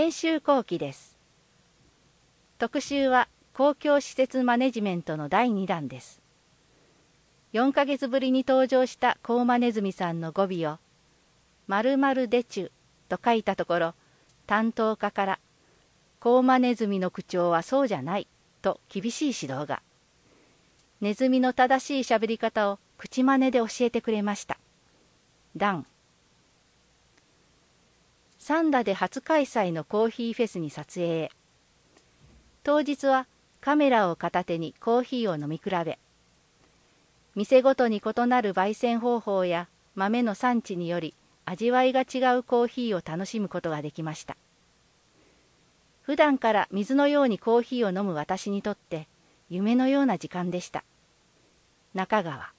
研修後期です。特集は公共施設マネジメントの第2弾です。4ヶ月ぶりに登場したコウマネズミさんの語尾を〇〇でちゅと書いたところ、担当課からコウマネズミの口調はそうじゃないと厳しい指導が。ネズミの正しい喋り方を口真似で教えてくれました。段三田で初開催のコーヒーフェスに撮影へ。当日はカメラを片手にコーヒーを飲み比べ、店ごとに異なる焙煎方法や豆の産地により味わいが違うコーヒーを楽しむことができました。普段から水のようにコーヒーを飲む私にとって夢のような時間でした。中川。